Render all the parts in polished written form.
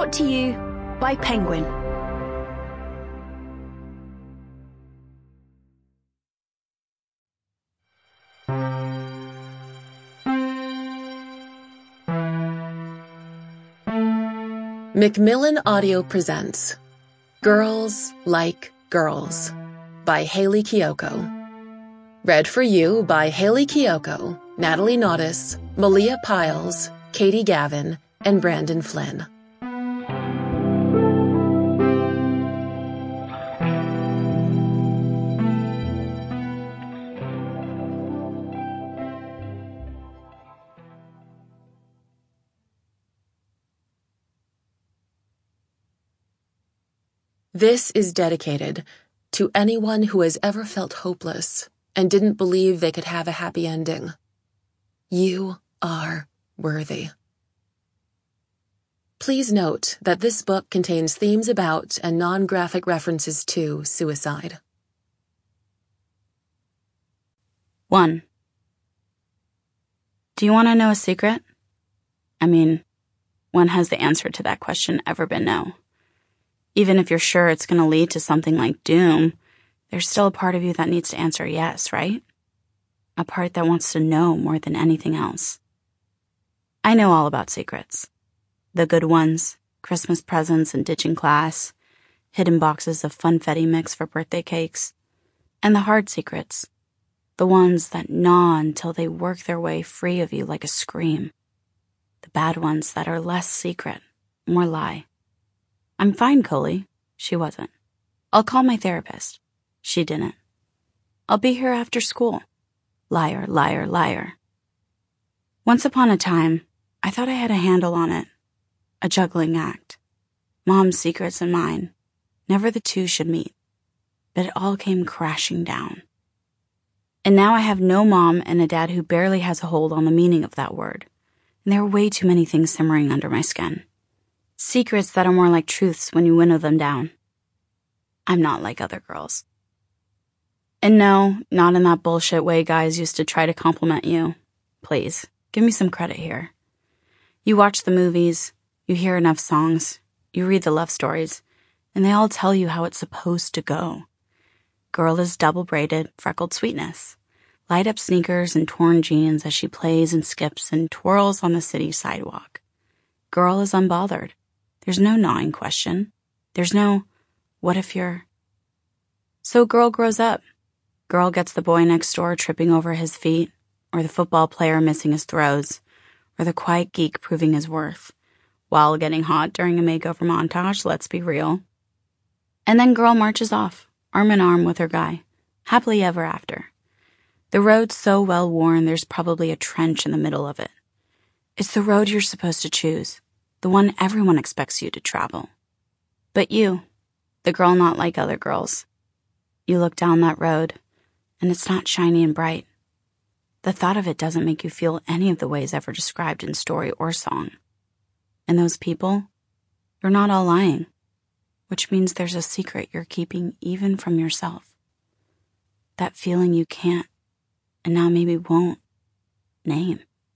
Brought to you by Penguin. Macmillan Audio presents Girls Like Girls by Hayley Kiyoko. Read for you by Hayley Kiyoko, Natalie Naudis, Malia Piles, Katie Gavin, and Brandon Flynn. This is dedicated to anyone who has ever felt hopeless and didn't believe they could have a happy ending. You are worthy. Please note that this book contains themes about and non-graphic references to suicide. 1. Do you want to know a secret? I mean, when has the answer to that question ever been no? Even if you're sure it's going to lead to something like doom, there's still a part of you that needs to answer yes, right? A part that wants to know more than anything else. I know all about secrets. The good ones, Christmas presents and ditching class, hidden boxes of funfetti mix for birthday cakes, and the hard secrets, the ones that gnaw until they work their way free of you like a scream. The bad ones that are less secret, more lie. I'm fine, Coley. She wasn't. I'll call my therapist. She didn't. I'll be here after school. Liar, liar, liar. Once upon a time, I thought I had a handle on it. A juggling act. Mom's secrets and mine. Never the two should meet. But it all came crashing down. And now I have no mom and a dad who barely has a hold on the meaning of that word. And there are way too many things simmering under my skin. Secrets that are more like truths when you winnow them down. I'm not like other girls. And no, not in that bullshit way guys used to try to compliment you. Please, give me some credit here. You watch the movies, you hear enough songs, you read the love stories, and they all tell you how it's supposed to go. Girl is double-braided, freckled sweetness. Light-up sneakers and torn jeans as she plays and skips and twirls on the city sidewalk. Girl is unbothered. There's no gnawing question. There's no, what if you're... So girl grows up. Girl gets the boy next door tripping over his feet, or the football player missing his throws, or the quiet geek proving his worth, while getting hot during a makeover montage, let's be real. And then girl marches off, arm in arm with her guy, happily ever after. The road's so well worn there's probably a trench in the middle of it. It's the road you're supposed to choose. The one everyone expects you to travel. But you, the girl not like other girls, you look down that road, and it's not shiny and bright. The thought of it doesn't make you feel any of the ways ever described in story or song. And those people, you're not all lying, which means there's a secret you're keeping even from yourself. That feeling you can't, and now maybe won't, name.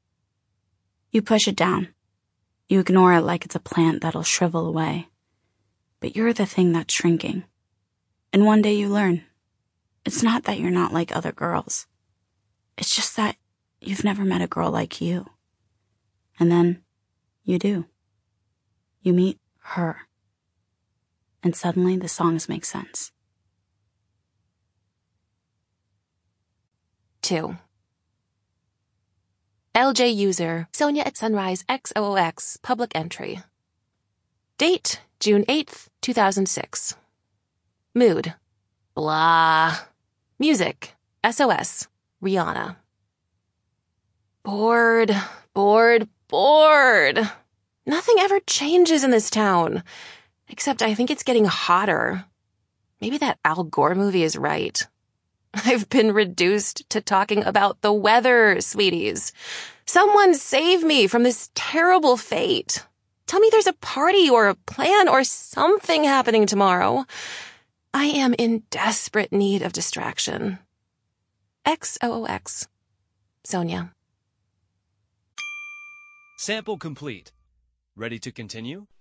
You push it down. You ignore it like it's a plant that'll shrivel away. But you're the thing that's shrinking. And one day you learn. It's not that you're not like other girls. It's just that you've never met a girl like you. And then you do. You meet her. And suddenly the songs make sense. 2. LJ user, Sonia at Sunrise XOOX, public entry. Date, June 8th, 2006. Mood, blah. Music, SOS, Rihanna. Bored. Nothing ever changes in this town. Except I think it's getting hotter. Maybe that Al Gore movie is right. I've been reduced to talking about the weather, sweeties. Someone save me from this terrible fate. Tell me there's a party or a plan or something happening tomorrow. I am in desperate need of distraction. XOOX. Sonia. Sample complete. Ready to continue?